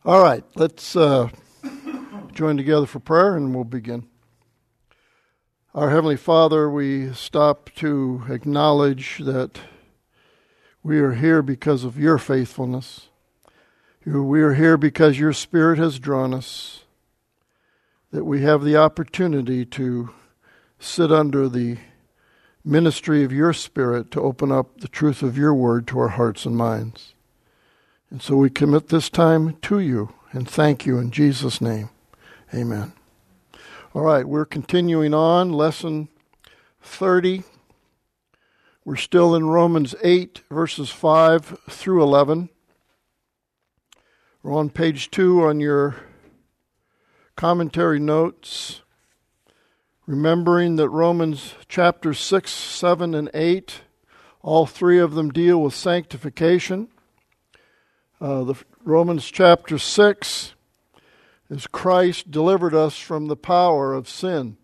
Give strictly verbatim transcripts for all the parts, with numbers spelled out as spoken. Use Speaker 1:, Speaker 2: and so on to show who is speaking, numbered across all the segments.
Speaker 1: All right, let's uh, join together for prayer and we'll begin. Our Heavenly Father, we stop to acknowledge that we are here because of your faithfulness. We are here because your Spirit has drawn us, that we have the opportunity to sit under the ministry of your Spirit to open up the truth of your word to our hearts and minds. And so we commit this time to you and thank you in Jesus' name. Amen. All right, we're continuing on, lesson thirty. We're still in Romans eight, verses five through eleven. We're on page two on your commentary notes. Remembering that Romans chapter six, seven, and eight, all three of them deal with sanctification. Uh, the Romans chapter six is Christ delivered us from the power of sin.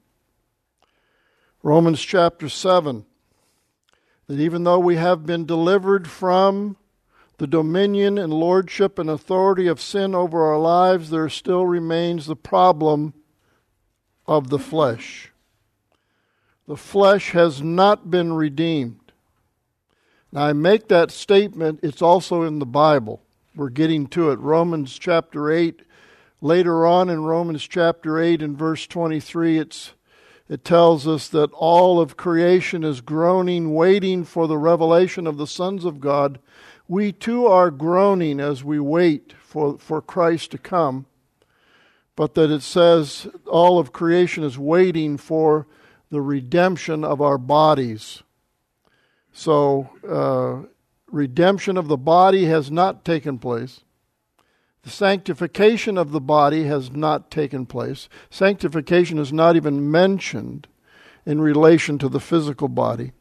Speaker 1: Romans chapter seven, that even though we have been delivered from the dominion and lordship and authority of sin over our lives, there still remains the problem of the flesh. The flesh has not been redeemed. Now, I make that statement, it's also in the Bible. We're getting to it. Romans chapter eight, later on in Romans chapter eight and verse twenty-three, it's, it tells us that all of creation is groaning, waiting for the revelation of the sons of God. We too are groaning as we wait for, for Christ to come. But that it says all of creation is waiting for the redemption of our bodies. So, uh, redemption of the body has not taken place. The sanctification of the body has not taken place. Sanctification is not even mentioned in relation to the physical body.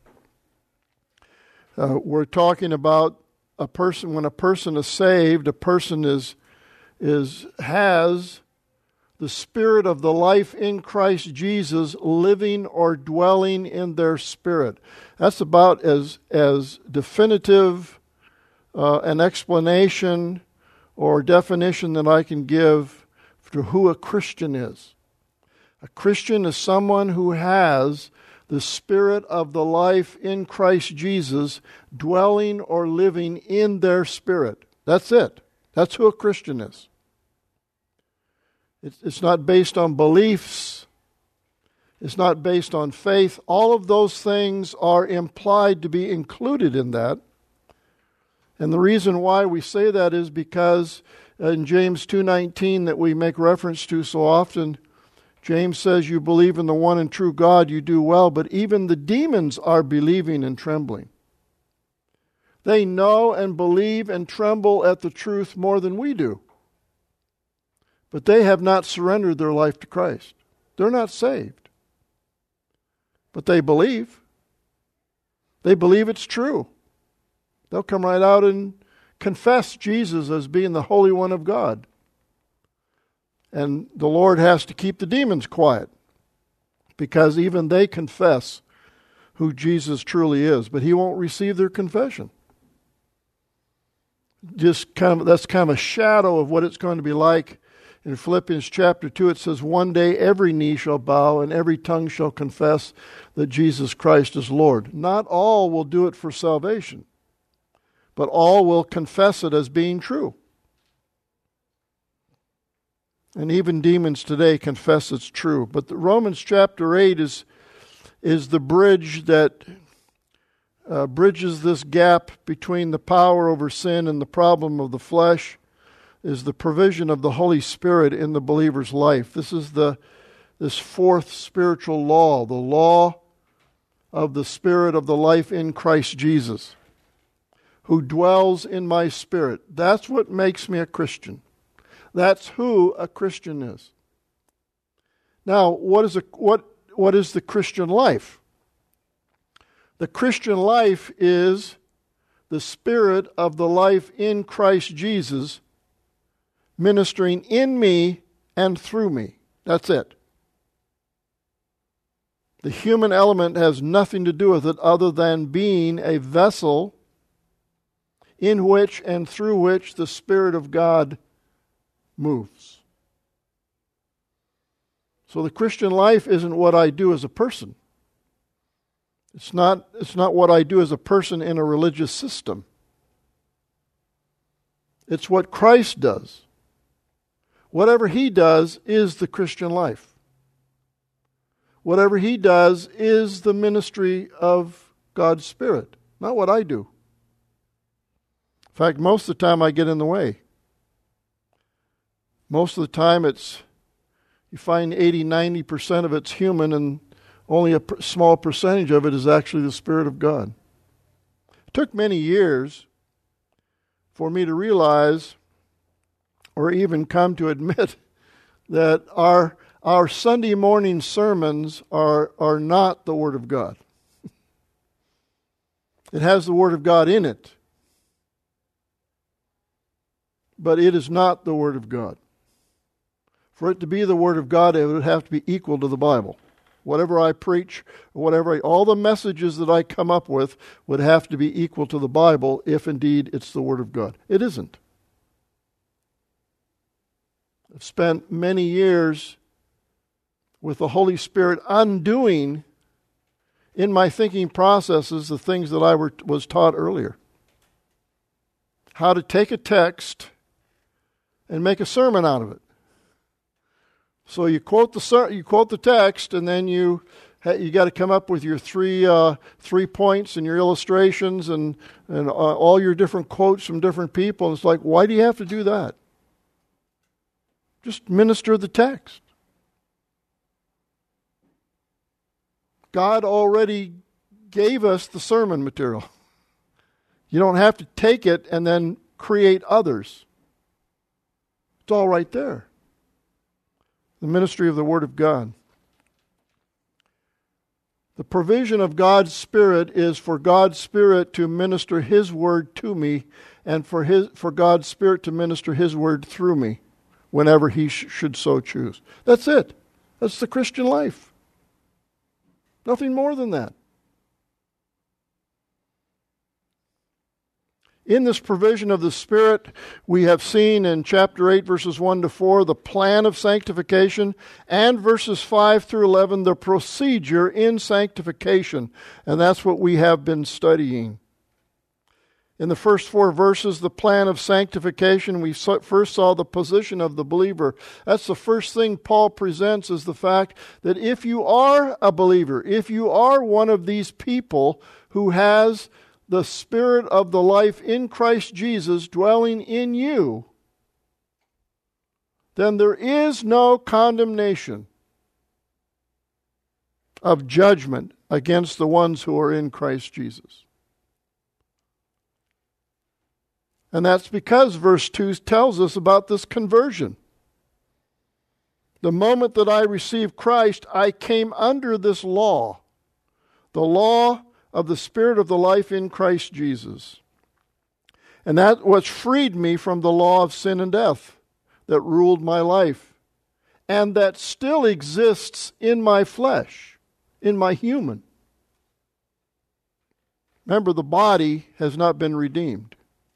Speaker 1: Uh, we're talking about a person, when a person is saved, a person is is has the Spirit of the life in Christ Jesus living or dwelling in their spirit. That's about as as definitive uh, an explanation or definition that I can give to who a Christian is. A Christian is someone who has the Spirit of the life in Christ Jesus dwelling or living in their spirit. That's it. That's who a Christian is. It's not based on beliefs. It's not based on faith. All of those things are implied to be included in that. And the reason why we say that is because in James two nineteen that we make reference to so often, James says, you believe in the one and true God, you do well, but even the demons are believing and trembling. They know and believe and tremble at the truth more than we do. But they have not surrendered their life to Christ. They're not saved. But they believe. They believe it's true. They'll come right out and confess Jesus as being the Holy One of God. And the Lord has to keep the demons quiet, because even they confess who Jesus truly is, but He won't receive their confession. Just kind of, that's kind of a shadow of what it's going to be like. In Philippians chapter two, it says, one day every knee shall bow and every tongue shall confess that Jesus Christ is Lord. Not all will do it for salvation, but all will confess it as being true. And even demons today confess it's true. But the Romans chapter eight is, is the bridge that uh, bridges this gap between the power over sin and the problem of the flesh, is the provision of the Holy Spirit in the believer's life. This is the this fourth spiritual law, the law of the Spirit of the life in Christ Jesus, who dwells in my spirit. That's what makes me a Christian. That's who a Christian is. Now, what is a what what is the Christian life? The Christian life is the Spirit of the life in Christ Jesus ministering in me and through me. That's it. The human element has nothing to do with it other than being a vessel in which and through which the Spirit of God moves. So the Christian life isn't what I do as a person. It's not, it's not what I do as a person in a religious system. It's what Christ does. Whatever He does is the Christian life. Whatever He does is the ministry of God's Spirit, not what I do. In fact, most of the time I get in the way. Most of the time it's, you find eighty, ninety percent of it's human and only a small percentage of it is actually the Spirit of God. It took many years for me to realize or even come to admit that our our Sunday morning sermons are, are not the Word of God. It has the Word of God in it, but it is not the Word of God. For it to be the Word of God, it would have to be equal to the Bible. Whatever I preach, whatever I, all the messages that I come up with would have to be equal to the Bible if indeed it's the Word of God. It isn't. I've spent many years with the Holy Spirit undoing in my thinking processes the things that I were, was taught earlier. How to take a text and make a sermon out of it. So you quote the you quote the text, and then you you got to come up with your three uh, three points and your illustrations and and uh, all your different quotes from different people. And it's like, why do you have to do that? Just minister the text. God already gave us the sermon material. You don't have to take it and then create others. It's all right there. The ministry of the Word of God. The provision of God's Spirit is for God's Spirit to minister His Word to me and for His for God's Spirit to minister His Word through me whenever He sh- should so choose. That's it. That's the Christian life. Nothing more than that. In this provision of the Spirit, we have seen in chapter eight, verses one to four, the plan of sanctification, and verses five through eleven, the procedure in sanctification. And that's what we have been studying. In the first four verses, the plan of sanctification, we first saw the position of the believer. That's the first thing Paul presents, is the fact that if you are a believer, if you are one of these people who has the Spirit of the life in Christ Jesus dwelling in you, then there is no condemnation of judgment against the ones who are in Christ Jesus. And that's because verse two tells us about this conversion. The moment that I received Christ, I came under this law, the law of the Spirit of the life in Christ Jesus. And that was freed me from the law of sin and death that ruled my life, and that still exists in my flesh, in my human. Remember, the body has not been redeemed.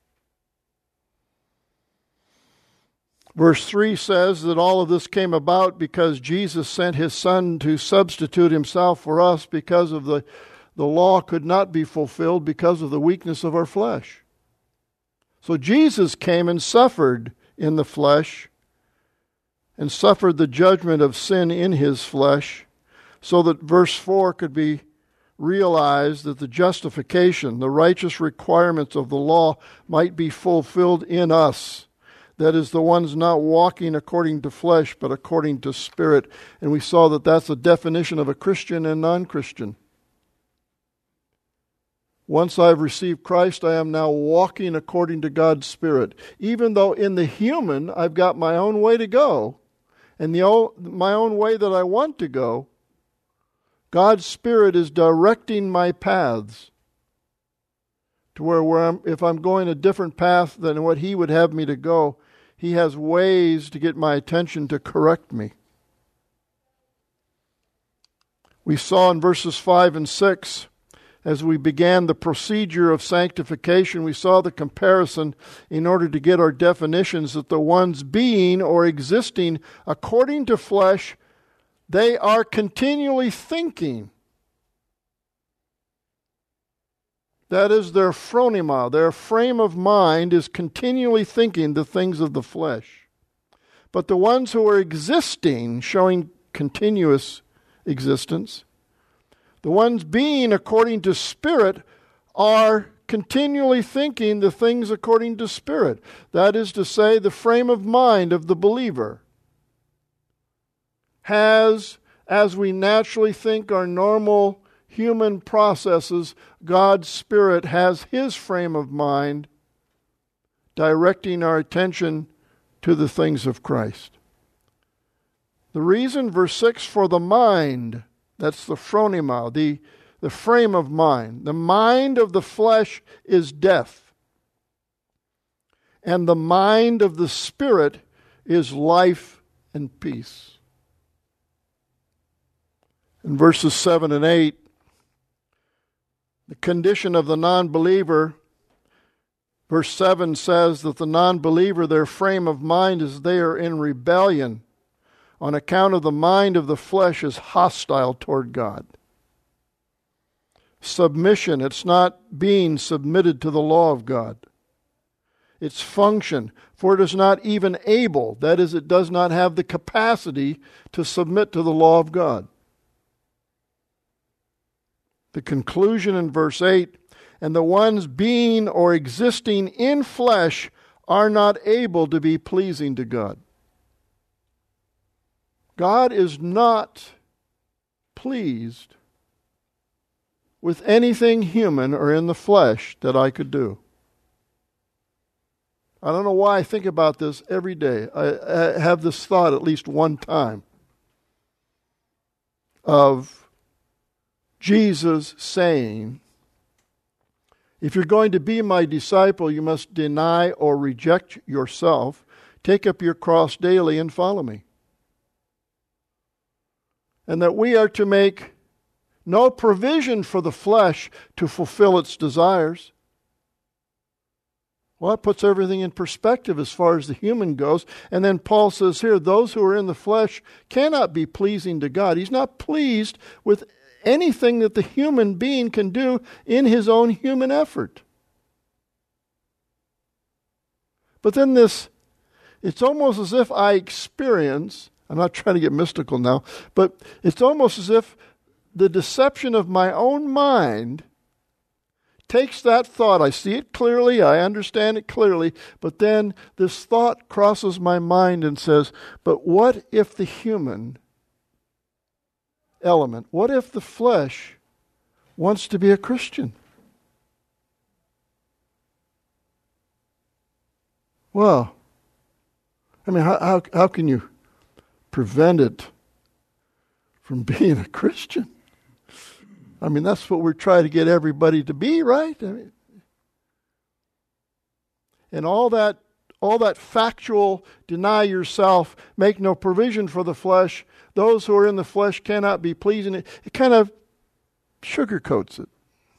Speaker 1: Verse three says that all of this came about because Jesus sent His Son to substitute Himself for us, because of the The law could not be fulfilled because of the weakness of our flesh. So Jesus came and suffered in the flesh and suffered the judgment of sin in His flesh, so that verse four could be realized, that the justification, the righteous requirements of the law might be fulfilled in us. That is, the ones not walking according to flesh, but according to Spirit. And we saw that that's a definition of a Christian and non-Christian. Once I've received Christ, I am now walking according to God's Spirit. Even though in the human, I've got my own way to go, and the old, my own way that I want to go, God's Spirit is directing my paths to where, where I'm, if I'm going a different path than what He would have me to go, He has ways to get my attention to correct me. We saw in verses five and six As we began the procedure of sanctification, we saw the comparison in order to get our definitions that the ones being or existing according to flesh, they are continually thinking. That is their phronema, their frame of mind is continually thinking the things of the flesh. But the ones who are existing, showing continuous existence, the ones being according to Spirit are continually thinking the things according to Spirit. That is to say, the frame of mind of the believer has, as we naturally think our normal human processes, God's Spirit has His frame of mind directing our attention to the things of Christ. The reason, verse six, for the mind, that's the phronema, the, the frame of mind. The mind of the flesh is death. And the mind of the Spirit is life and peace. In verses seven and eight, the condition of the non-believer, verse seven says that the non-believer, their frame of mind is they are in rebellion. On account of the mind of the flesh is hostile toward God. Submission, it's not being submitted to the law of God. Its function, for it is not even able, that is, it does not have the capacity to submit to the law of God. The conclusion in verse eight, and the ones being or existing in flesh are not able to be pleasing to God. God is not pleased with anything human or in the flesh that I could do. I don't know why I think about this every day. I, I have this thought at least one time of Jesus saying, if you're going to be my disciple, you must deny or reject yourself, take up your cross daily and follow me. And that we are to make no provision for the flesh to fulfill its desires. Well, it puts everything in perspective as far as the human goes. And then Paul says here, those who are in the flesh cannot be pleasing to God. He's not pleased with anything that the human being can do in his own human effort. But then this, it's almost as if I experience, I'm not trying to get mystical now, but it's almost as if the deception of my own mind takes that thought. I see it clearly, I understand it clearly, but then this thought crosses my mind and says, but what if the human element, what if the flesh wants to be a Christian? Well, I mean, how, how, how can you prevent it from being a Christian? I mean, that's what we're trying to get everybody to be, right? I mean, and all that, all that factual, deny yourself, make no provision for the flesh, those who are in the flesh cannot be pleasing. It, it kind of sugarcoats it.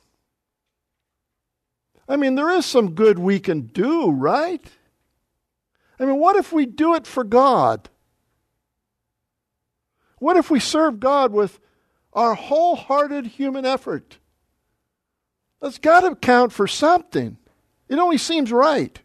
Speaker 1: I mean, there is some good we can do, right? I mean, what if we do it for God? What if we serve God with our wholehearted human effort? That's got to count for something. It only seems right.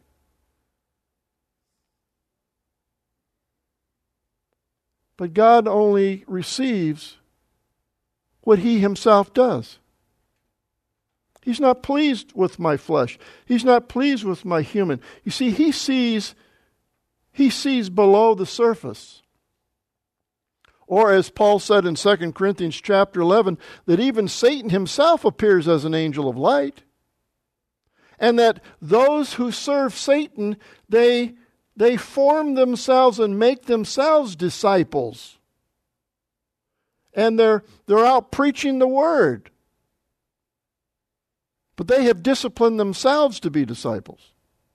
Speaker 1: But God only receives what He Himself does. He's not pleased with my flesh. He's not pleased with my human. You see, He sees, He sees below the surface. Or as Paul said in Second Corinthians chapter eleven, that even Satan himself appears as an angel of light. And that those who serve Satan, they, they form themselves and make themselves disciples. And they're, they're out preaching the word. But they have disciplined themselves to be disciples.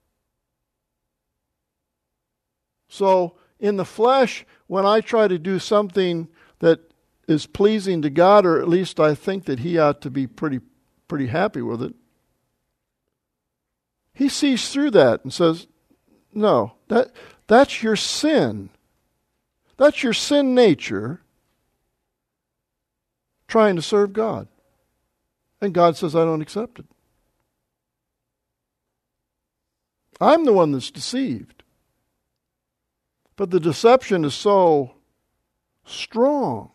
Speaker 1: So, in the flesh, when I try to do something that is pleasing to God, or at least I think that He ought to be pretty pretty happy with it. He sees through that and says, no, that that's your sin. That's your sin nature trying to serve God. And God says, I don't accept it. I'm the one that's deceived. But the deception is so strong.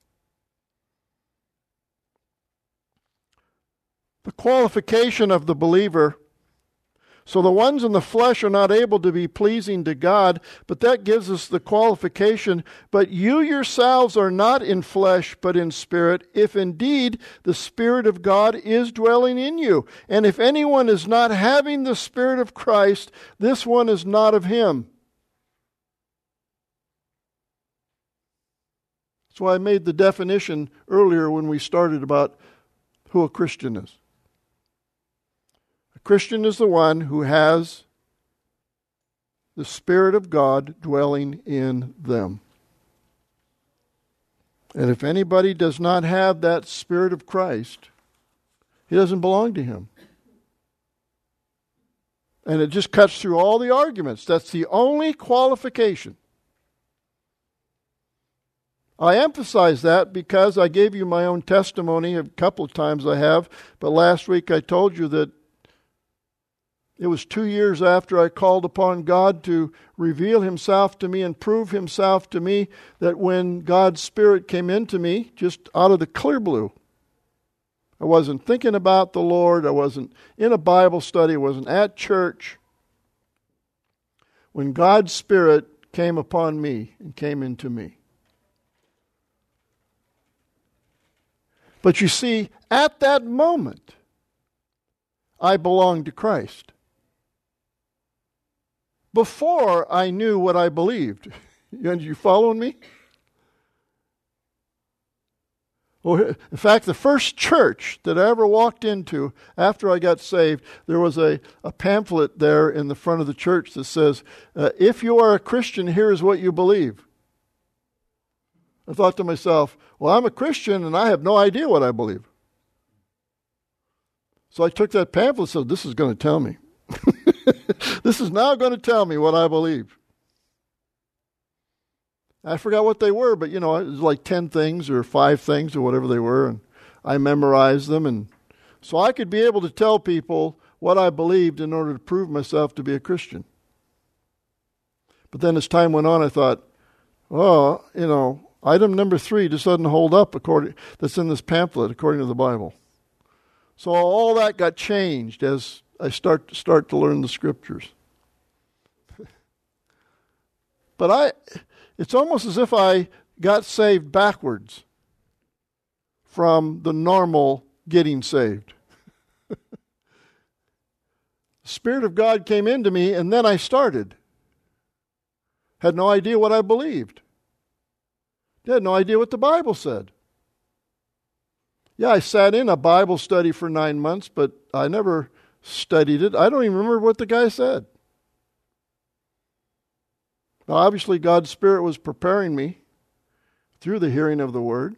Speaker 1: The qualification of the believer. So the ones in the flesh are not able to be pleasing to God, but that gives us the qualification. But you yourselves are not in flesh, but in spirit, if indeed the Spirit of God is dwelling in you. And if anyone is not having the Spirit of Christ, this one is not of him. That's why I made the definition earlier when we started about who a Christian is. A Christian is the one who has the Spirit of God dwelling in them. And if anybody does not have that Spirit of Christ, he doesn't belong to him. And it just cuts through all the arguments. That's the only qualification. I emphasize that because I gave you my own testimony a couple of times I have, but last week I told you that it was two years after I called upon God to reveal Himself to me and prove Himself to me that when God's Spirit came into me, just out of the clear blue, I wasn't thinking about the Lord, I wasn't in a Bible study, I wasn't at church. When God's Spirit came upon me and came into me. But you see, at that moment, I belonged to Christ. Before I knew what I believed. Are you following me? Well, in fact, the first church that I ever walked into after I got saved, there was a, a pamphlet there in the front of the church that says, uh, if you are a Christian, here is what you believe. I thought to myself, well, I'm a Christian and I have no idea what I believe. So I took that pamphlet and said, this is going to tell me. This is now going to tell me what I believe. I forgot what they were, but you know, it was like ten things or five things or whatever they were, and I memorized them, and so I could be able to tell people what I believed in order to prove myself to be a Christian. But then as time went on, I thought, oh, you know, item number three just doesn't hold up according that's in this pamphlet according to the Bible. So all that got changed as I start to start to learn the Scriptures. But I, it's almost as if I got saved backwards from the normal getting saved. The Spirit of God came into me, and then I started. Had no idea what I believed. Had no idea what the Bible said. Yeah, I sat in a Bible study for nine months, but I never studied it. I don't even remember what the guy said. Now, obviously, God's Spirit was preparing me through the hearing of the Word.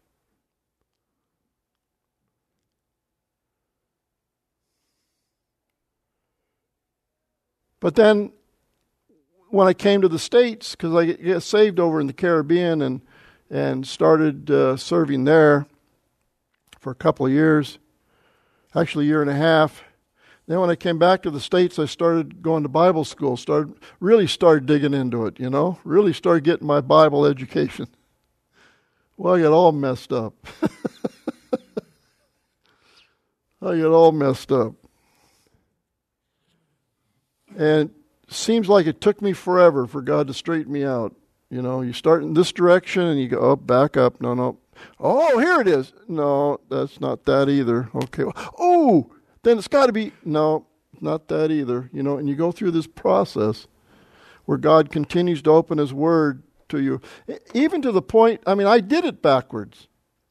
Speaker 1: But then, when I came to the States, because I got saved over in the Caribbean and, and started uh, serving there for a couple of years, actually a year and a half. Then when I came back to the States, I started going to Bible school, started really started digging into it, you know, really started getting my Bible education. Well, I got all messed up. I got all messed up. And it seems like it took me forever for God to straighten me out. You know, you start in this direction and you go, oh, back up. No, no. Oh, here it is. No, that's not that either. Okay. Oh, then it's got to be, no, not that either. You know, and you go through this process where God continues to open His Word to you. Even to the point, I mean, I did it backwards.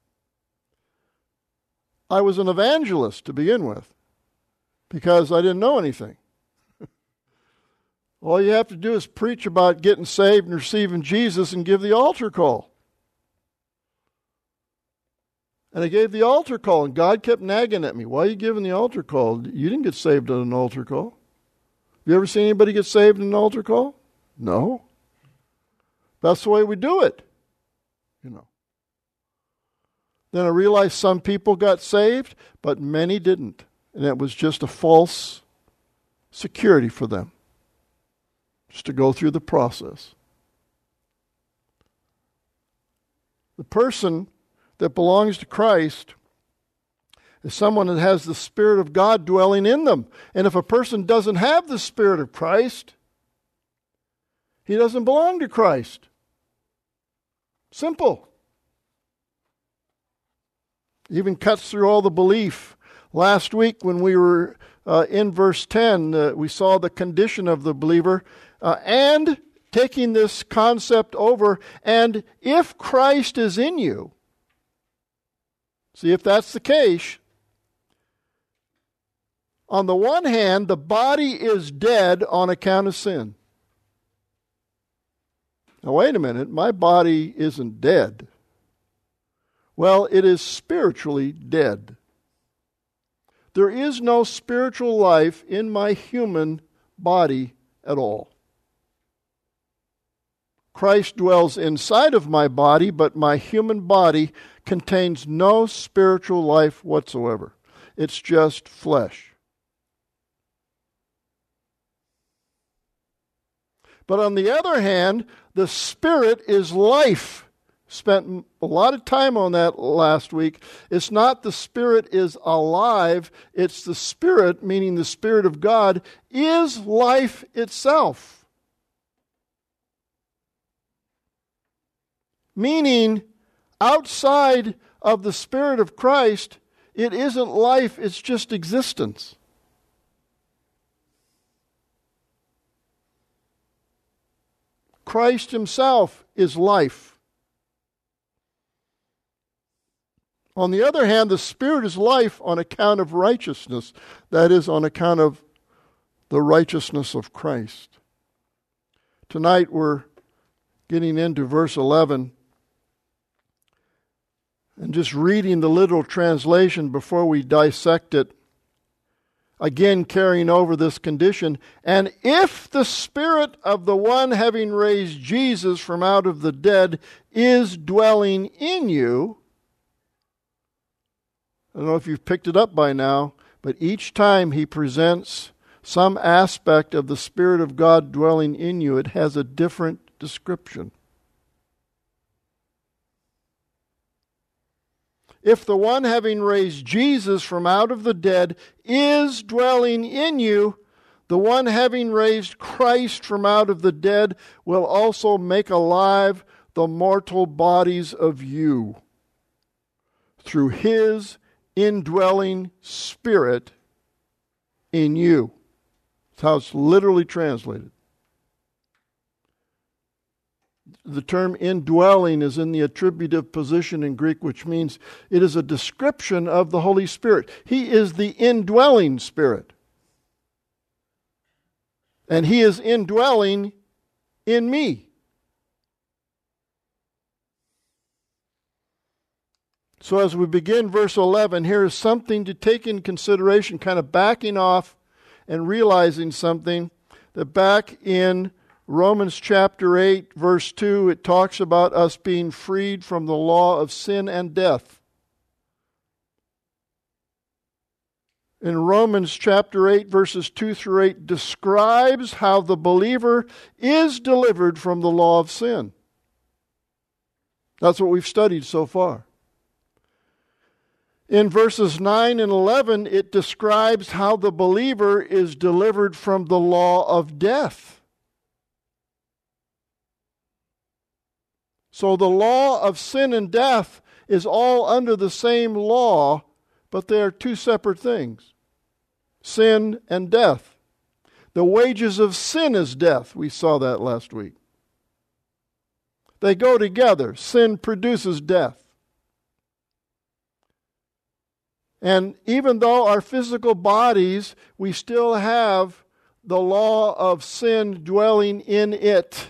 Speaker 1: I was an evangelist to begin with because I didn't know anything. All you have to do is preach about getting saved and receiving Jesus and give the altar call. And I gave the altar call, and God kept nagging at me. Why are you giving the altar call? You didn't get saved on an altar call. Have you ever seen anybody get saved in an altar call? No. That's the way we do it. You know. Then I realized some people got saved, but many didn't. And it was just a false security for them. Just to go through the process. The person that belongs to Christ is someone that has the Spirit of God dwelling in them. And if a person doesn't have the Spirit of Christ, he doesn't belong to Christ. Simple. Even cuts through all the belief. Last week when we were uh, in verse ten, uh, we saw the condition of the believer. Uh, and taking this concept over, and if Christ is in you, see, if that's the case, on the one hand, the body is dead on account of sin. Now, wait a minute, my body isn't dead. Well, it is spiritually dead. There is no spiritual life in my human body at all. Christ dwells inside of my body, but my human body contains no spiritual life whatsoever. It's just flesh. But on the other hand, the Spirit is life. Spent a lot of time on that last week. It's not the Spirit is alive. It's the Spirit, meaning the Spirit of God, is life itself. Meaning, outside of the Spirit of Christ, it isn't life, it's just existence. Christ himself is life. On the other hand, the Spirit is life on account of righteousness. That is, on account of the righteousness of Christ. Tonight we're getting into verse eleven. And just reading the literal translation before we dissect it, again carrying over this condition. And if the Spirit of the one having raised Jesus from out of the dead is dwelling in you, I don't know if you've picked it up by now, but each time he presents some aspect of the Spirit of God dwelling in you, it has a different description. If the one having raised Jesus from out of the dead is dwelling in you, the one having raised Christ from out of the dead will also make alive the mortal bodies of you through his indwelling Spirit in you. That's how it's literally translated. The term indwelling is in the attributive position in Greek, which means it is a description of the Holy Spirit. He is the indwelling Spirit. And he is indwelling in me. So as we begin verse eleven, here is something to take in consideration, kind of backing off and realizing something, that back in Romans chapter eight, verse two, it talks about us being freed from the law of sin and death. In Romans chapter eight, verses two through eight, describes how the believer is delivered from the law of sin. That's what we've studied so far. In verses nine and eleven, it describes how the believer is delivered from the law of death. So the law of sin and death is all under the same law, but they are two separate things. Sin and death. The wages of sin is death. We saw that last week. They go together. Sin produces death. And even though our physical bodies, we still have the law of sin dwelling in it.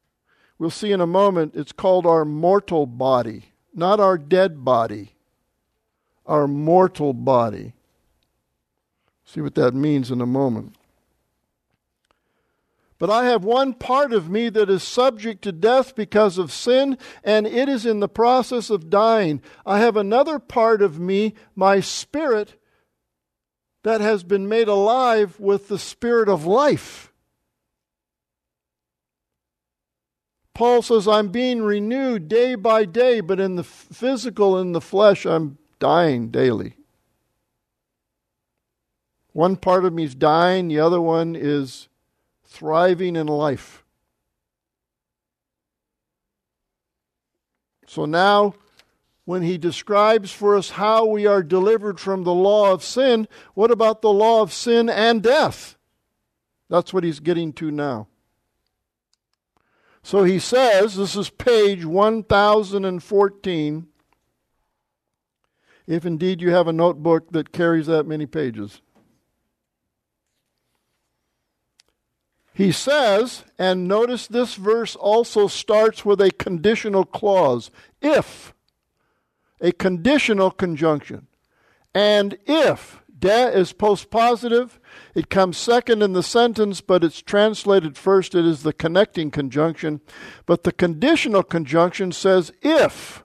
Speaker 1: We'll see in a moment, it's called our mortal body, not our dead body. our mortal body. See what that means in a moment. But I have one part of me that is subject to death because of sin, and it is in the process of dying. I have another part of me, my spirit, that has been made alive with the spirit of life. Paul says, I'm being renewed day by day, but in the physical, in the flesh, I'm dying daily. One part of me is dying, the other one is thriving in life. So now, when he describes for us how we are delivered from the law of sin, what about the law of sin and death? That's what he's getting to now. So he says, this is page one thousand fourteen, if indeed you have a notebook that carries that many pages. He says, and notice this verse also starts with a conditional clause. If, a conditional conjunction. And if, de is postpositive, it comes second in the sentence, but it's translated first. It is the connecting conjunction. But the conditional conjunction says if.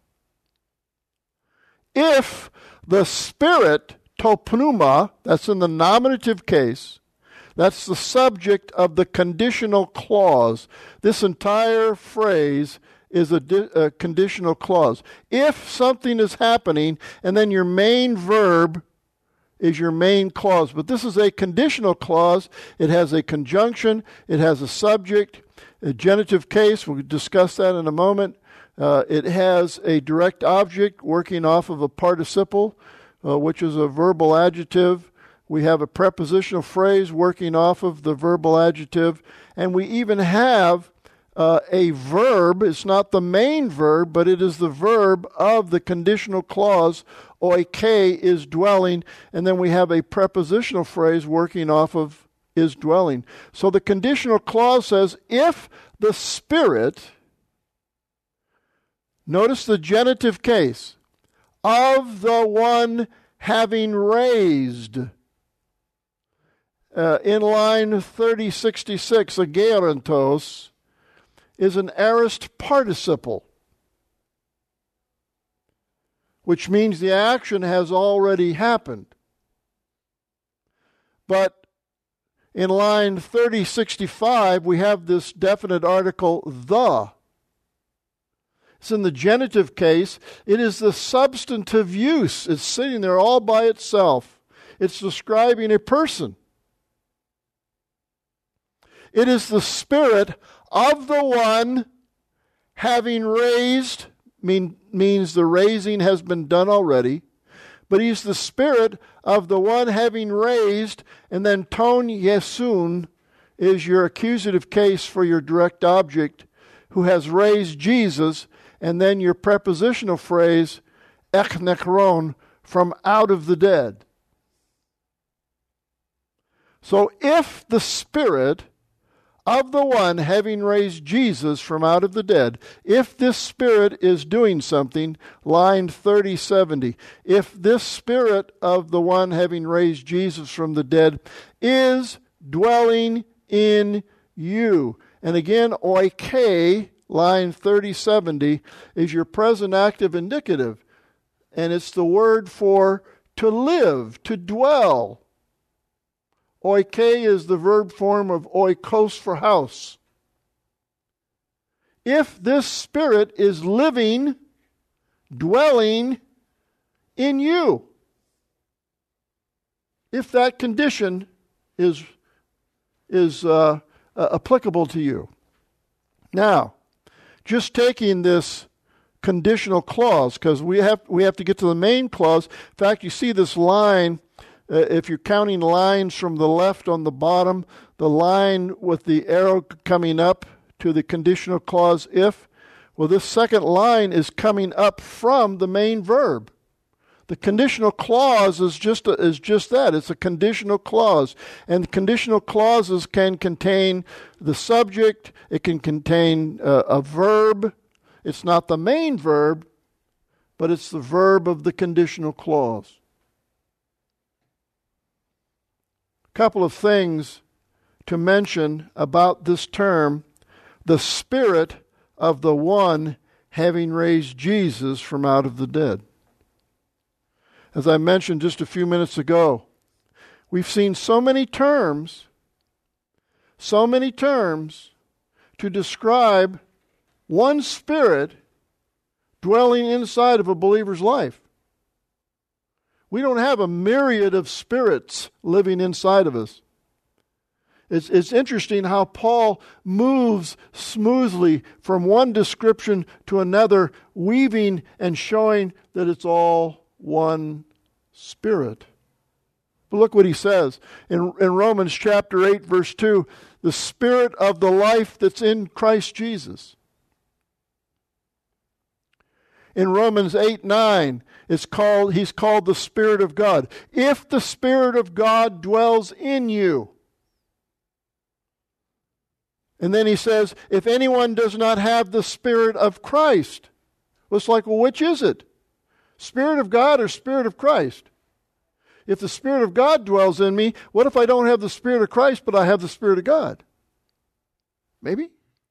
Speaker 1: If the Spirit, topneuma, that's in the nominative case, that's the subject of the conditional clause. This entire phrase is a, di- a conditional clause. If something is happening, and then your main verb is your main clause. But this is a conditional clause. It has a conjunction. It has a subject, a genitive case. We'll discuss that in a moment. Uh, it has a direct object working off of a participle, uh, which is a verbal adjective. We have a prepositional phrase working off of the verbal adjective. And we even have uh, a verb. It's not the main verb, but it is the verb of the conditional clause. Oike is dwelling. And then we have a prepositional phrase working off of is dwelling. So the conditional clause says, if the Spirit, notice the genitive case, of the one having raised. Uh, in line thirty sixty-six, agerontos is an aorist participle, which means the action has already happened. But in line thirty sixty-five, we have this definite article, the. It's in the genitive case. It is the substantive use. It's sitting there all by itself. It's describing a person. It is the Spirit of the one having raised, mean, means the raising has been done already, but he's the Spirit of the one having raised, and then ton Yesun is your accusative case for your direct object, who has raised Jesus, and then your prepositional phrase, ek nekron, from out of the dead. So if the Spirit of the one having raised Jesus from out of the dead, if this Spirit is doing something, line thirty seventy, if this Spirit of the one having raised Jesus from the dead is dwelling in you. And again, oike, line thirty seventy, is your present active indicative. And it's the word for to live, to dwell. Oike is the verb form of oikos for house. If this Spirit is living, dwelling in you, if that condition is, is uh, uh, applicable to you. Now, just taking this conditional clause, because we have, we have to get to the main clause. In fact, you see this line. Uh, if you're counting lines from the left on the bottom, the line with the arrow coming up to the conditional clause if, well, this second line is coming up from the main verb. The conditional clause is just a, is just that. It's a conditional clause. And conditional clauses can contain the subject. It can contain uh, a verb. It's not the main verb, but it's the verb of the conditional clause. A couple of things to mention about this term, the Spirit of the one having raised Jesus from out of the dead. As I mentioned just a few minutes ago, we've seen so many terms, so many terms to describe one Spirit dwelling inside of a believer's life. We don't have a myriad of spirits living inside of us. It's, it's interesting how Paul moves smoothly from one description to another, weaving and showing that it's all one Spirit. But look what he says in, in Romans chapter eight, verse two, the Spirit of the life that's in Christ Jesus. In Romans eight nine, it's called, he's called the Spirit of God. If the Spirit of God dwells in you. And then he says, if anyone does not have the Spirit of Christ. Well, it's like, well, which is it? Spirit of God or Spirit of Christ? If the Spirit of God dwells in me, what if I don't have the Spirit of Christ, but I have the Spirit of God? Maybe?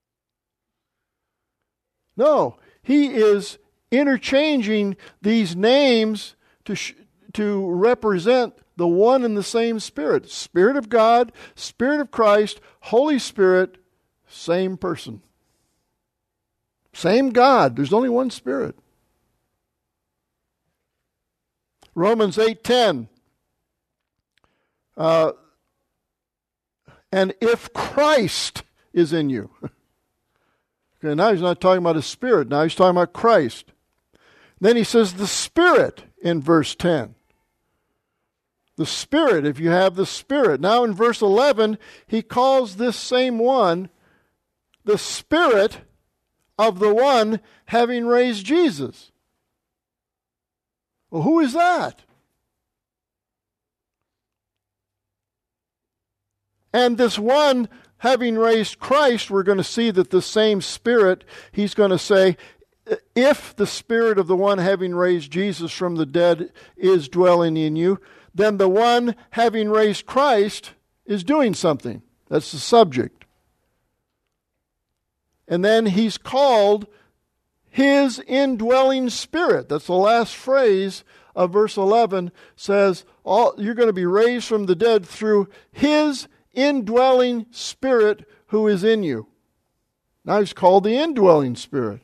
Speaker 1: No, he is interchanging these names to sh- to represent the one and the same Spirit. Spirit of God, Spirit of Christ, Holy Spirit, same person. Same God. There's only one Spirit. Romans eight ten. Uh, and if Christ is in you. Okay, now he's not talking about his Spirit. Now he's talking about Christ. Then he says the Spirit in verse ten. The Spirit, if you have the Spirit. Now in verse eleven, he calls this same one the Spirit of the one having raised Jesus. Well, who is that? And this one having raised Christ, we're going to see that the same Spirit, he's going to say, if the Spirit of the one having raised Jesus from the dead is dwelling in you, then the one having raised Christ is doing something. That's the subject. And then he's called his indwelling Spirit. That's the last phrase of verse eleven, says, all, you're going to be raised from the dead through his indwelling Spirit who is in you. Now he's called the indwelling Spirit.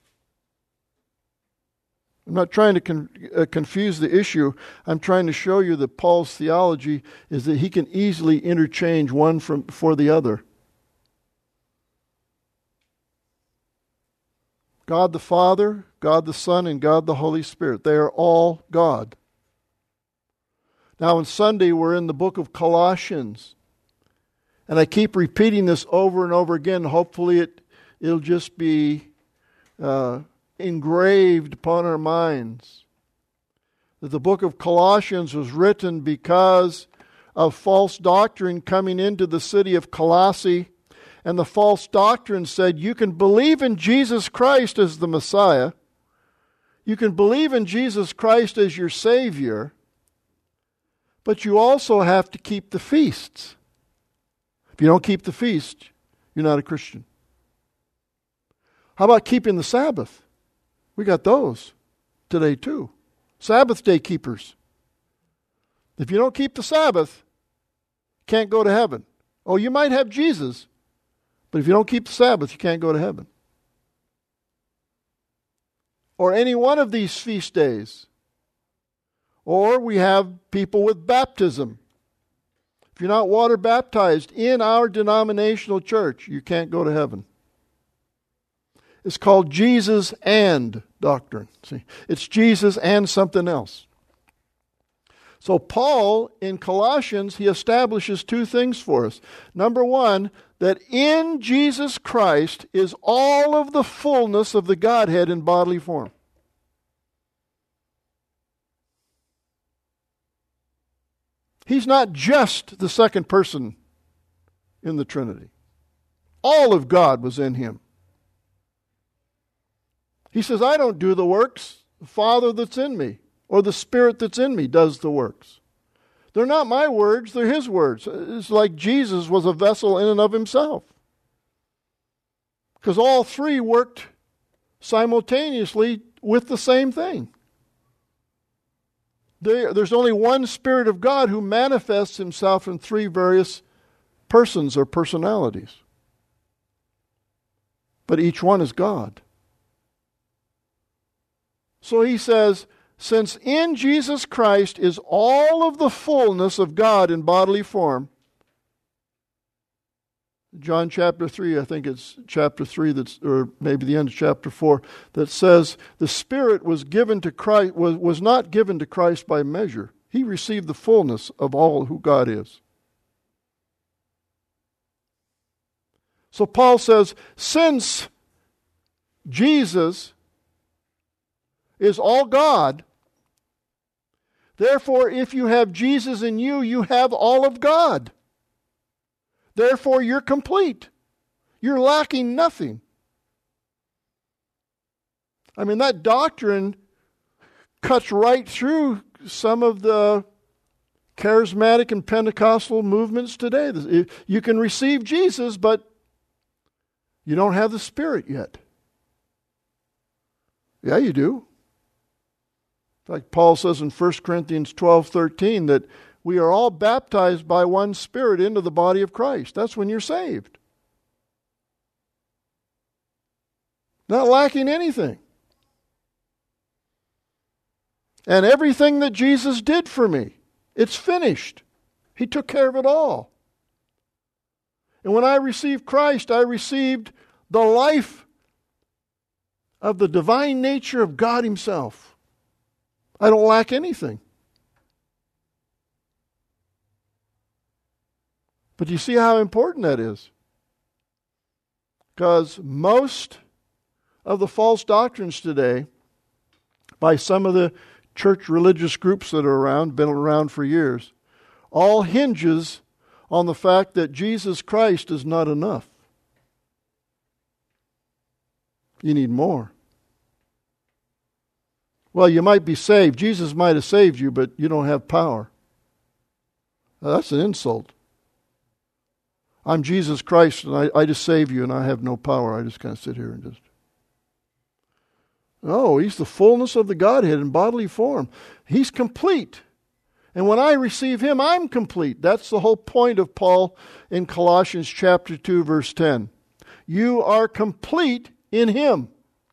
Speaker 1: I'm not trying to con- uh, confuse the issue. I'm trying to show you that Paul's theology is that he can easily interchange one from, for the other. God the Father, God the Son, and God the Holy Spirit. They are all God. Now on Sunday we're in the book of Colossians. And I keep repeating this over and over again. Hopefully it, it'll just be uh, engraved upon our minds. That the book of Colossians was written because of false doctrine coming into the city of Colossae. And the false doctrine said, you can believe in Jesus Christ as the Messiah. You can believe in Jesus Christ as your Savior. But you also have to keep the feasts. If you don't keep the feast, you're not a Christian. How about keeping the Sabbath? We got those today too. Sabbath day keepers. If you don't keep the Sabbath, you can't go to heaven. Oh, you might have Jesus, but if you don't keep the Sabbath, you can't go to heaven. Or any one of these feast days. Or we have people with baptism. If you're not water baptized in our denominational church, you can't go to heaven. It's called Jesus and doctrine. See, it's Jesus and something else. So Paul, in Colossians, he establishes two things for us. Number one, that in Jesus Christ is all of the fullness of the Godhead in bodily form. He's not just the second person in the Trinity. All of God was in him. He says, I don't do the works The Father that's in me, or the Spirit that's in me, does the works. They're not my words, they're His words. It's like Jesus was a vessel in and of Himself. Because all three worked simultaneously with the same thing. There, there's only one Spirit of God who manifests Himself in three various persons or personalities. But each one is God. So He says, since in Jesus Christ is all of the fullness of God in bodily form, John chapter three, I think it's chapter three, that's, or maybe the end of chapter four, that says the Spirit was given to Christ, was, was not given to Christ by measure. He received the fullness of all who God is. So Paul says, since Jesus is all God, therefore if you have Jesus in you, you have all of God. Therefore you're complete. You're lacking nothing. I mean, that doctrine cuts right through some of the charismatic and Pentecostal movements today. You can receive Jesus, but you don't have the Spirit yet. Yeah, you do. Like Paul says in First Corinthians twelve thirteen that we are all baptized by one Spirit into the body of Christ. That's when you're saved. Not lacking anything. And everything that Jesus did for me, it's finished. He took care of it all. And when I received Christ, I received the life of the divine nature of God Himself. I don't lack anything. But you see how important that is? Because most of the false doctrines today, by some of the church religious groups that are around, been around for years, all hinges on the fact that Jesus Christ is not enough. You need more. Well, you might be saved. Jesus might have saved you, but you don't have power. Now, that's an insult. I'm Jesus Christ, and I, I just save you, and I have no power. I just kind of sit here and just... No, He's the fullness of the Godhead in bodily form. He's complete. And when I receive Him, I'm complete. That's the whole point of Paul in Colossians chapter two, verse ten. You are complete in Him.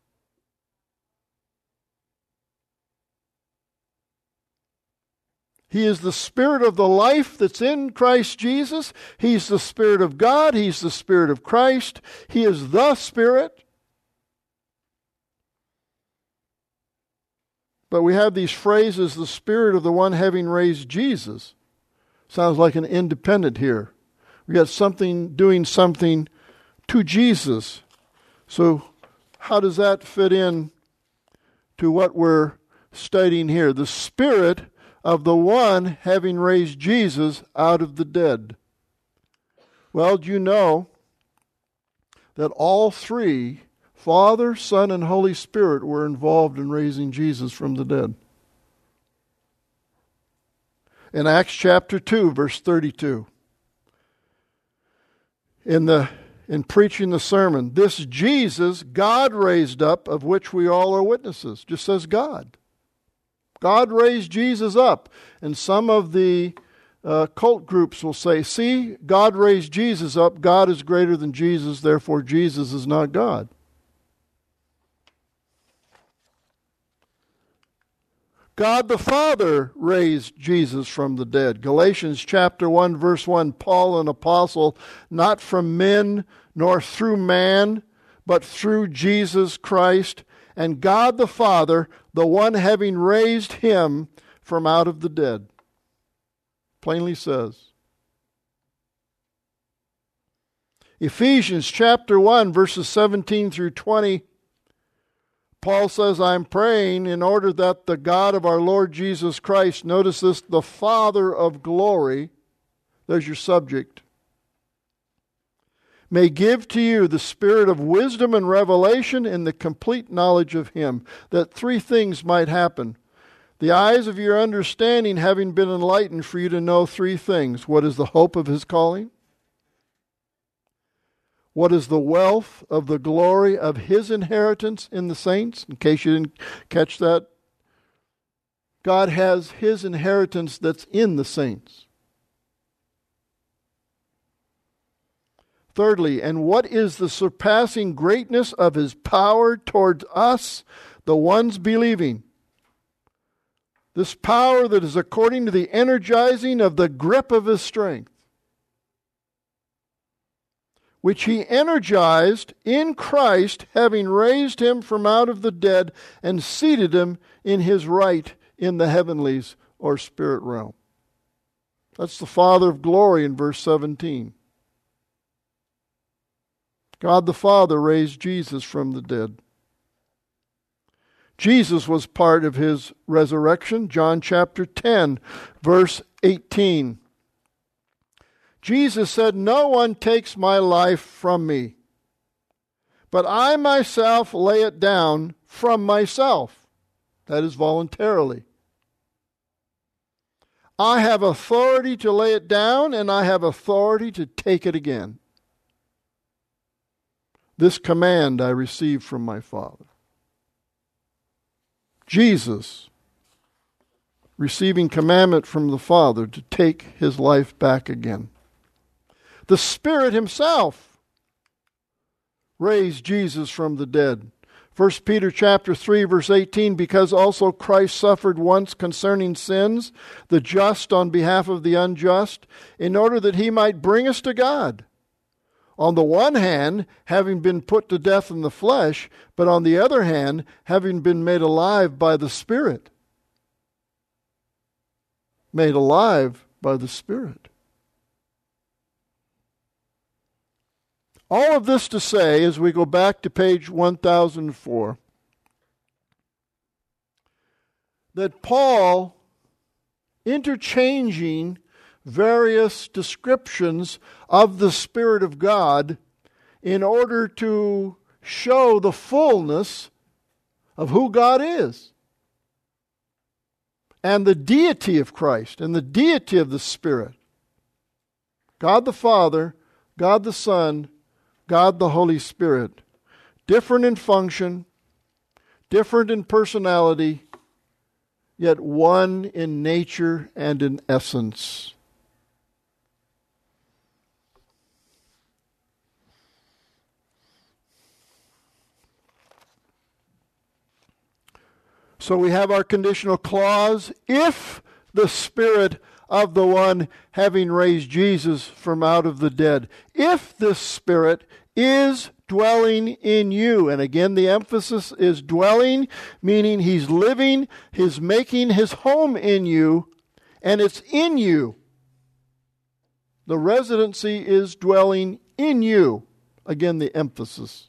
Speaker 1: He is the Spirit of the life that's in Christ Jesus. He's the Spirit of God. He's the Spirit of Christ. He is the Spirit. But we have these phrases, the Spirit of the one having raised Jesus. Sounds like an independent here. We got something doing something to Jesus. So how does that fit in to what we're studying here? The Spirit of the one having raised Jesus out of the dead. Well, do you know that all three, Father, Son, and Holy Spirit, were involved in raising Jesus from the dead? In Acts chapter two, verse thirty-two, in the in preaching the sermon, this Jesus God raised up, of which we all are witnesses. Just says God. God raised Jesus up. And some of the uh, cult groups will say, see, God raised Jesus up. God is greater than Jesus, therefore Jesus is not God. God the Father raised Jesus from the dead. Galatians chapter one, verse one, Paul, an apostle, not from men nor through man, but through Jesus Christ, and God the Father, the one having raised Him from out of the dead. Plainly says. Ephesians chapter one, verses seventeen through twenty, Paul says, I'm praying in order that the God of our Lord Jesus Christ, notice this, the Father of glory, there's your subject, may give to you the spirit of wisdom and revelation in the complete knowledge of him, that three things might happen. The eyes of your understanding having been enlightened for you to know three things. What is the hope of his calling? What is the wealth of the glory of his inheritance in the saints? In case you didn't catch that, God has his inheritance that's in the saints. Thirdly, and what is the surpassing greatness of his power towards us, the ones believing? This power that is according to the energizing of the grip of his strength, which he energized in Christ, having raised him from out of the dead and seated him in his right in the heavenlies or spirit realm. That's the Father of glory in verse seventeen. God the Father raised Jesus from the dead. Jesus was part of his resurrection. John chapter ten, verse eighteen. Jesus said, "No one takes my life from me, but I myself lay it down from myself." That is voluntarily. I have authority to lay it down, and I have authority to take it again. This command I received from my Father. Jesus, receiving commandment from the Father to take his life back again. The Spirit himself raised Jesus from the dead. First Peter chapter three, verse eighteen, because also Christ suffered once concerning sins, the just on behalf of the unjust, in order that he might bring us to God. On the one hand, having been put to death in the flesh, but on the other hand, having been made alive by the Spirit. Made alive by the Spirit. All of this to say, as we go back to page one thousand four, that Paul, interchanging various descriptions of the Spirit of God in order to show the fullness of who God is, and the deity of Christ, and the deity of the Spirit. God the Father, God the Son, God the Holy Spirit. Different in function, different in personality, yet one in nature and in essence. So we have our conditional clause, if the Spirit of the one having raised Jesus from out of the dead. If this Spirit is dwelling in you. And again, the emphasis is dwelling, meaning he's living, he's making his home in you, and it's in you. The residency is dwelling in you. Again, the emphasis.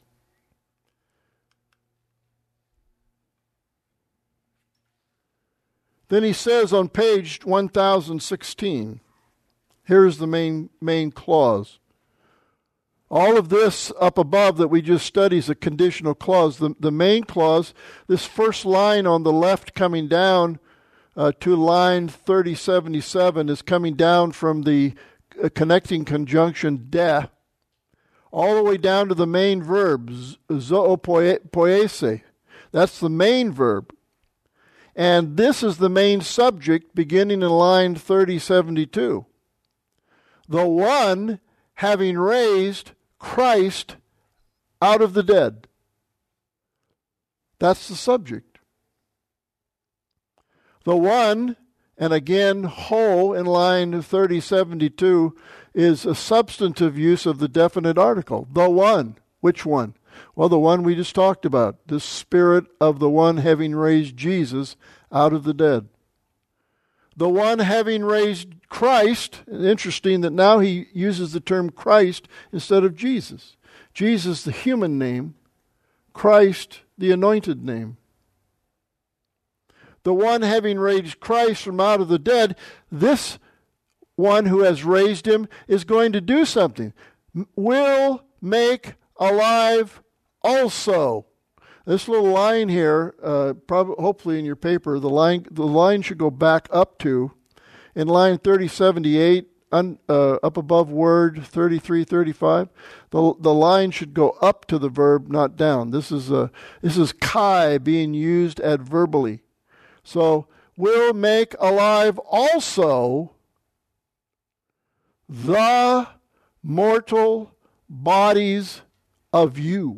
Speaker 1: Then he says on page one thousand sixteen, here's the main, main clause. All of this up above that we just studied is a conditional clause. The, the main clause, this first line on the left coming down uh, to line thirty seventy-seven, is coming down from the uh, connecting conjunction de, all the way down to the main verb, zoopoiese. That's the main verb. And this is the main subject beginning in line thirty seventy-two. The one having raised Christ out of the dead. That's the subject. The one, and again, whole in line thirty seventy-two, is a substantive use of the definite article. The one. Which one? Well, the one we just talked about. The Spirit of the one having raised Jesus out of the dead. The one having raised Christ. Interesting that now he uses the term Christ instead of Jesus. Jesus, the human name. Christ, the anointed name. The one having raised Christ from out of the dead. This one who has raised him is going to do something. Will make alive also. This little line here, uh, probably, hopefully in your paper, the line the line should go back up to, in line thirty seventy-eight, un, uh, up above word thirty-three thirty-five, the the line should go up to the verb, not down. This is a this is kai being used adverbally. So will make alive also the mortal bodies of you.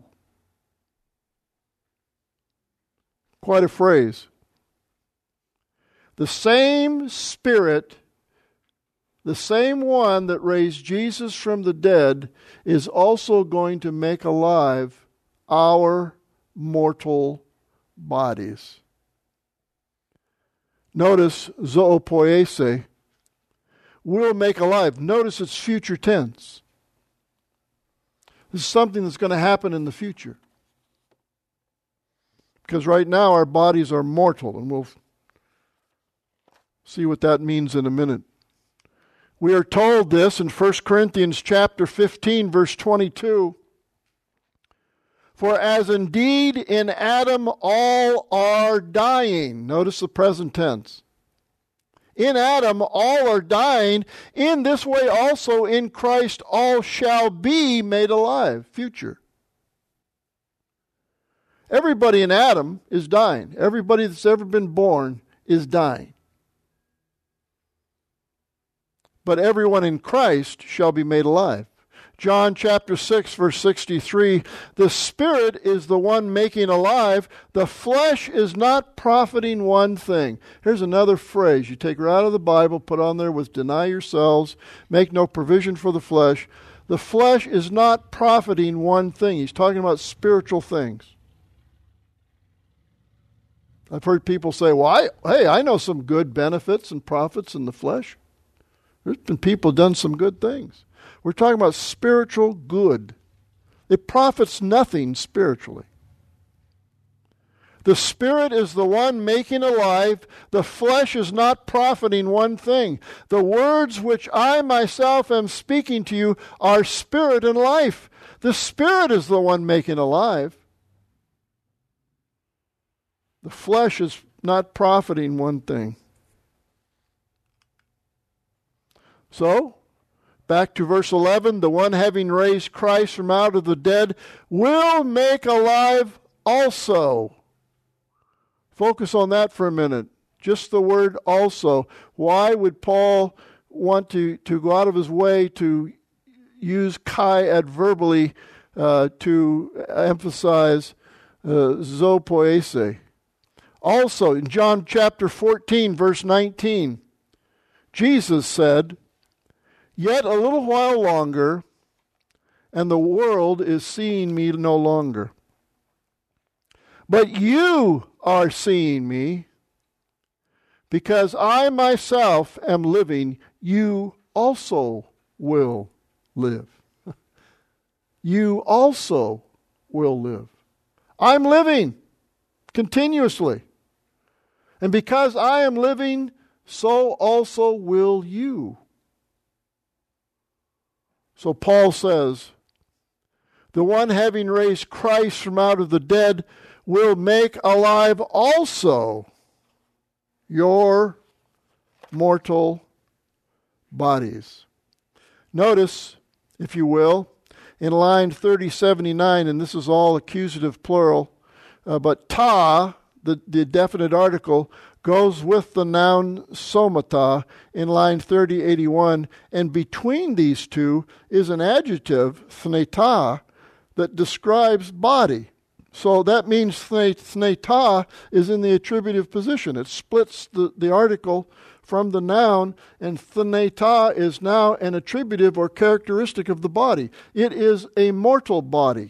Speaker 1: Quite a phrase. The same Spirit, the same one that raised Jesus from the dead, is also going to make alive our mortal bodies. Notice zoopoiese, will make alive. Notice it's future tense. This is something that's going to happen in the future. Because right now our bodies are mortal, and we'll see what that means in a minute. We are told this in First Corinthians chapter fifteen, verse twenty-two. For as indeed in Adam all are dying. Notice the present tense. In Adam all are dying. In this way also in Christ all shall be made alive. Future. Everybody in Adam is dying. Everybody that's ever been born is dying. But everyone in Christ shall be made alive. John chapter six, verse sixty-three, the Spirit is the one making alive. The flesh is not profiting one thing. Here's another phrase. You take her out of the Bible, put on there with deny yourselves, make no provision for the flesh. The flesh is not profiting one thing. He's talking about spiritual things. I've heard people say, well, I, hey, I know some good benefits and profits in the flesh. There's been people done some good things. We're talking about spiritual good. It profits nothing spiritually. The Spirit is the one making alive. The flesh is not profiting one thing. The words which I myself am speaking to you are spirit and life. The Spirit is the one making alive. The flesh is not profiting one thing. So, back to verse eleven, the one having raised Christ from out of the dead will make alive also. Focus on that for a minute. Just the word also. Why would Paul want to, to go out of his way to use kai adverbally uh, to emphasize uh, zoopoiese? Also, in John chapter fourteen, verse nineteen, Jesus said, yet a little while longer, and the world is seeing me no longer. But you are seeing me, because I myself am living, you also will live. You also will live. I'm living continuously. And because I am living, so also will you. So Paul says, the one having raised Christ from out of the dead will make alive also your mortal bodies. Notice, if you will, in line thirty seventy-nine, and this is all accusative plural, uh, but ta, the, the definite article, goes with the noun somata in line thirty eighty-one, and between these two is an adjective, thneta, that describes body. So that means thneta is in the attributive position. It splits the, the article from the noun, and thneta is now an attributive or characteristic of the body. It is a mortal body.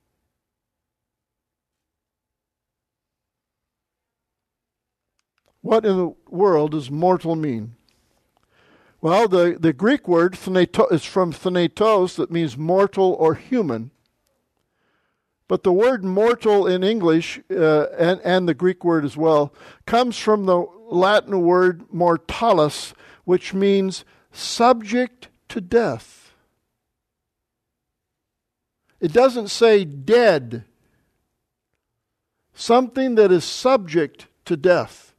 Speaker 1: What in the world does mortal mean? Well, the, the Greek word thneto, is from thnetos, that means mortal or human. But the word mortal in English, uh, and, and the Greek word as well, comes from the Latin word mortalis, which means subject to death. It doesn't say dead. Something that is subject to death.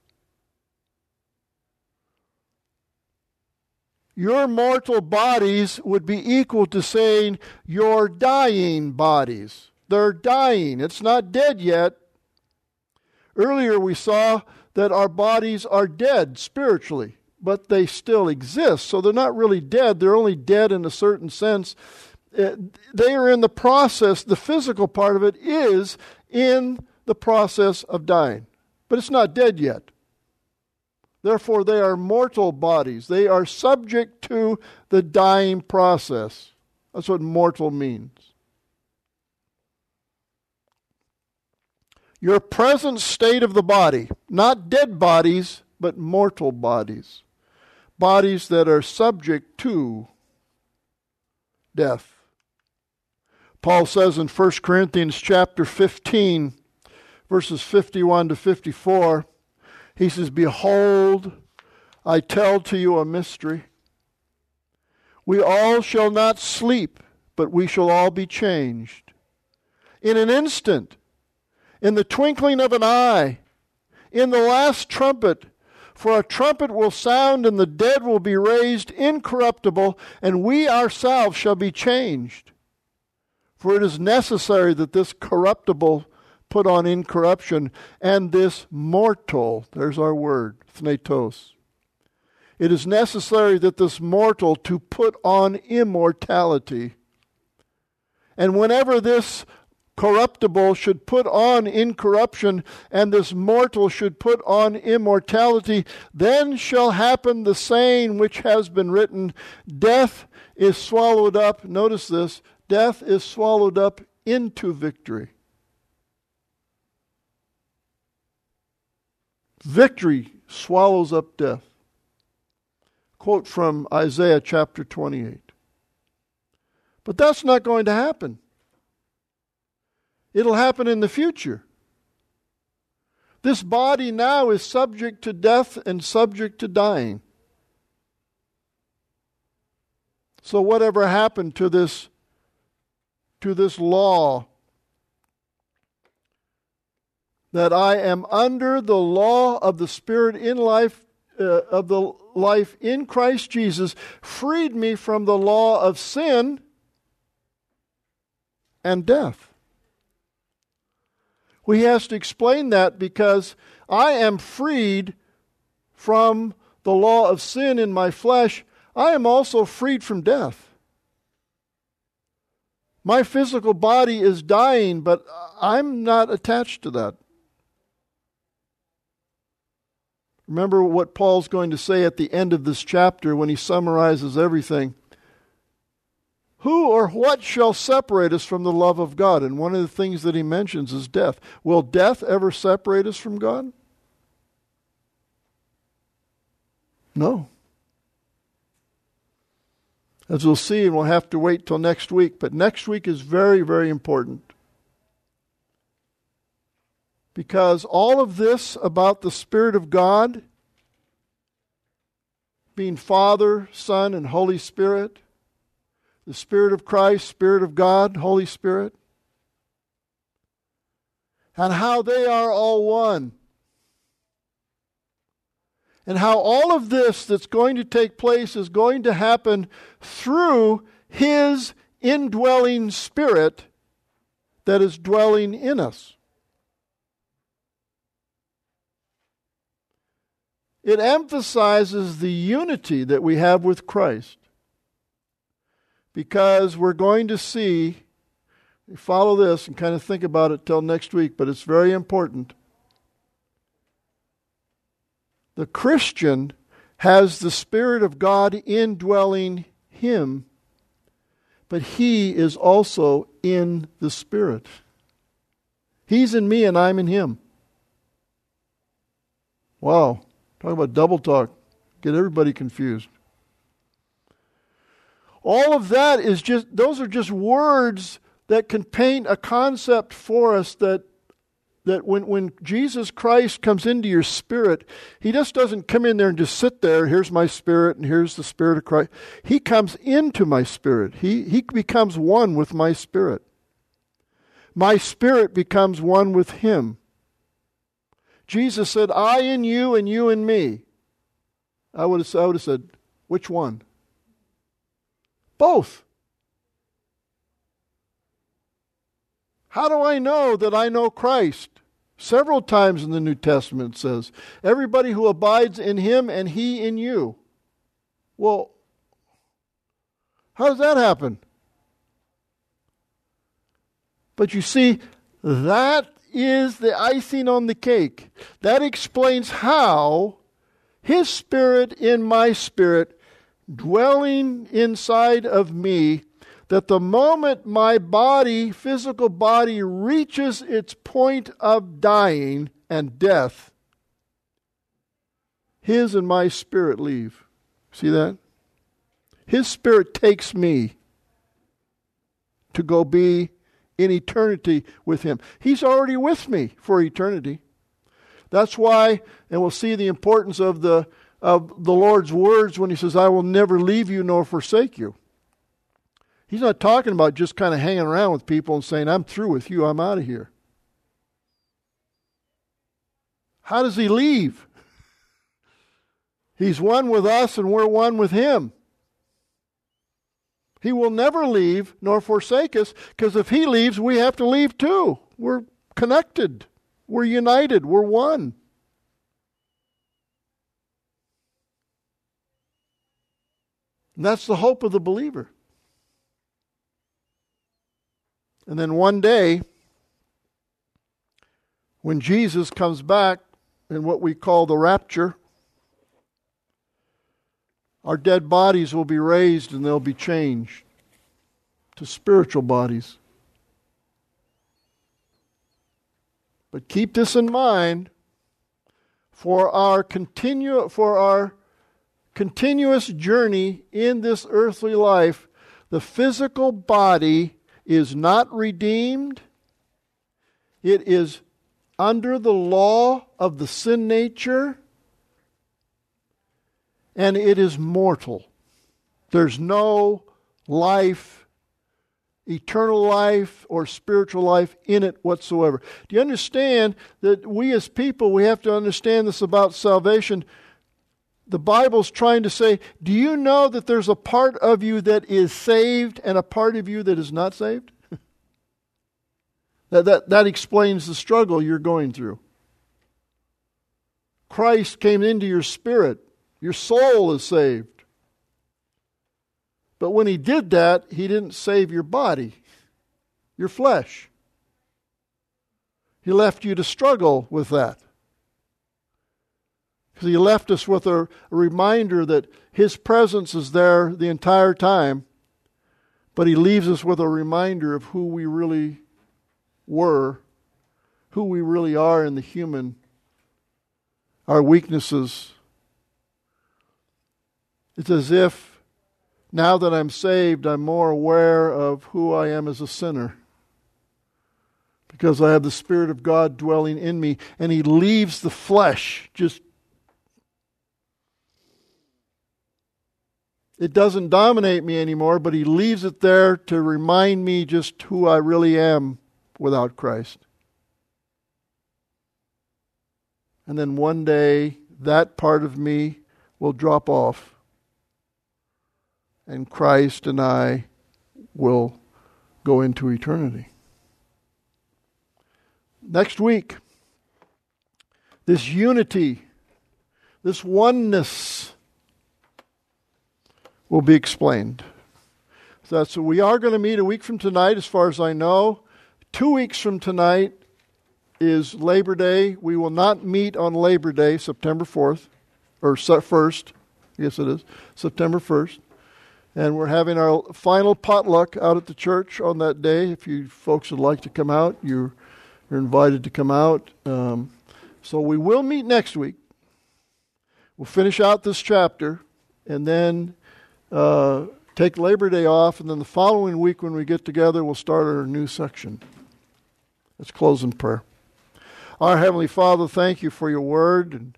Speaker 1: Your mortal bodies would be equal to saying your dying bodies. They're dying. It's not dead yet. Earlier we saw that our bodies are dead spiritually, but they still exist. So they're not really dead. They're only dead in a certain sense. Uh, they are in the process. The physical part of it is in the process of dying. But it's not dead yet. Therefore, they are mortal bodies. They are subject to the dying process. That's what mortal means. Your present state of the body, not dead bodies, but mortal bodies. Bodies that are subject to death. Paul says in First Corinthians chapter fifteen, verses fifty-one to fifty-four, he says, "Behold, I tell to you a mystery. We all shall not sleep, but we shall all be changed. In an instant, in the twinkling of an eye, in the last trumpet, for a trumpet will sound, and the dead will be raised incorruptible, and we ourselves shall be changed. For it is necessary that this corruptible put on incorruption, and this mortal," there's our word, thnatos. "It is necessary that this mortal to put on immortality. And whenever this corruptible should put on incorruption, and this mortal should put on immortality, then shall happen the saying which has been written, death is swallowed up," notice this, death is swallowed up into victory. Victory swallows up death. Quote from Isaiah chapter twenty-eight. But that's not going to happen. It'll happen in the future. This body now is subject to death and subject to dying. So whatever happened to this, to this law that I am under the law of the Spirit in life, uh, of the life in Christ Jesus, freed me from the law of sin and death. Well, he has to explain that because I am freed from the law of sin in my flesh. I am also freed from death. My physical body is dying, but I'm not attached to that. Remember what Paul's going to say at the end of this chapter when he summarizes everything. Who or what shall separate us from the love of God? And one of the things that he mentions is death. Will death ever separate us from God? No. As we'll see, and we'll have to wait till next week. But next week is very, very important. Because all of this about the Spirit of God, being Father, Son, and Holy Spirit, the Spirit of Christ, Spirit of God, Holy Spirit, and how they are all one. And how all of this that's going to take place is going to happen through His indwelling Spirit that is dwelling in us. It emphasizes the unity that we have with Christ. Because we're going to see, follow this and kind of think about it till next week, but it's very important. The Christian has the Spirit of God indwelling him, but he is also in the Spirit. He's in me and I'm in him. Wow. Talk about double talk. Get everybody confused. All of that is just, those are just words that can paint a concept for us that that when, when Jesus Christ comes into your spirit, He just doesn't come in there and just sit there, here's my spirit and here's the Spirit of Christ. He comes into my spirit. He, he becomes one with my spirit. my spirit becomes one with him. Jesus said, I in you and you in me. I would have, I would have said, which one? Both. How do I know that I know Christ? Several times in the New Testament it says, everybody who abides in him and he in you. Well, how does that happen? But you see, that is the icing on the cake. That explains how his spirit in my spirit, dwelling inside of me, that the moment my body, physical body, reaches its point of dying and death, his and my spirit leave. See that? His spirit takes me to go be in eternity with him. He's already with me for eternity. That's why, and we'll see the importance of the of the Lord's words when he says, I will never leave you nor forsake you. He's not talking about just kind of hanging around with people and saying, I'm through with you, I'm out of here. How does he leave? He's one with us and we're one with him. He will never leave nor forsake us, because if he leaves, we have to leave too. We're connected. We're united. We're one. And that's the hope of the believer. And then one day, when Jesus comes back in what we call the rapture, our dead bodies will be raised and they'll be changed to spiritual bodies. But keep this in mind, for our continu- for our continuous journey in this earthly life, the physical body is not redeemed. It is under the law of the sin nature, and it is mortal. There's no life, eternal life or spiritual life in it whatsoever. Do you understand that we as people, we have to understand this about salvation? The Bible's trying to say, do you know that there's a part of you that is saved and a part of you that is not saved? that, that, that explains the struggle you're going through. Christ came into your spirit. Your soul is saved. But when he did that, he didn't save your body, your flesh. He left you to struggle with that. Because he left us with a, a reminder that his presence is there the entire time, but he leaves us with a reminder of who we really were, who we really are in the human, our weaknesses. It's as if now that I'm saved, I'm more aware of who I am as a sinner, because I have the Spirit of God dwelling in me, and he leaves the flesh just. It doesn't dominate me anymore, but he leaves it there to remind me just who I really am without Christ. And then one day, that part of me will drop off, and Christ and I will go into eternity. Next week, this unity, this oneness will be explained. So, so we are going to meet a week from tonight, as far as I know. Two weeks from tonight is Labor Day. We will not meet on Labor Day, September fourth, or first. Yes, it is, September first. And we're having our final potluck out at the church on that day. If you folks would like to come out, you're, you're invited to come out. Um, so we will meet next week. We'll finish out this chapter, and then uh, take Labor Day off, and then the following week when we get together, we'll start our new section. Let's close in prayer. Our Heavenly Father, thank you for your word. And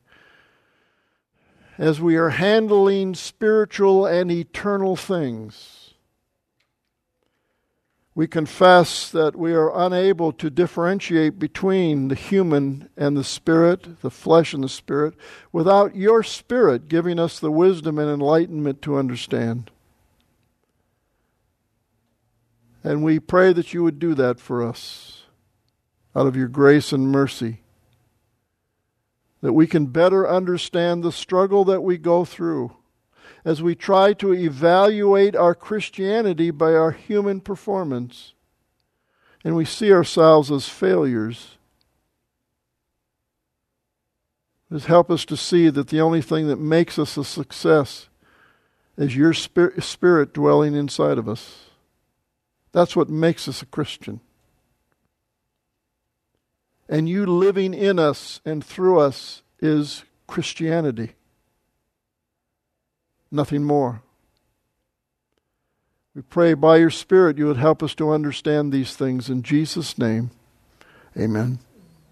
Speaker 1: as we are handling spiritual and eternal things, We confess that we are unable to differentiate between the human and the spirit, the flesh and the spirit, without your Spirit giving us the wisdom and enlightenment to understand. And we pray that you would do that for us out of your grace and mercy, that we can better understand the struggle that we go through as we try to evaluate our Christianity by our human performance, and we see ourselves as failures. Just help us to see that the only thing that makes us a success is your spirit, spirit dwelling inside of us. That's what makes us a Christian. And you living in us and through us is Christianity. Nothing more. We pray by your Spirit you would help us to understand these things. In Jesus' name, amen.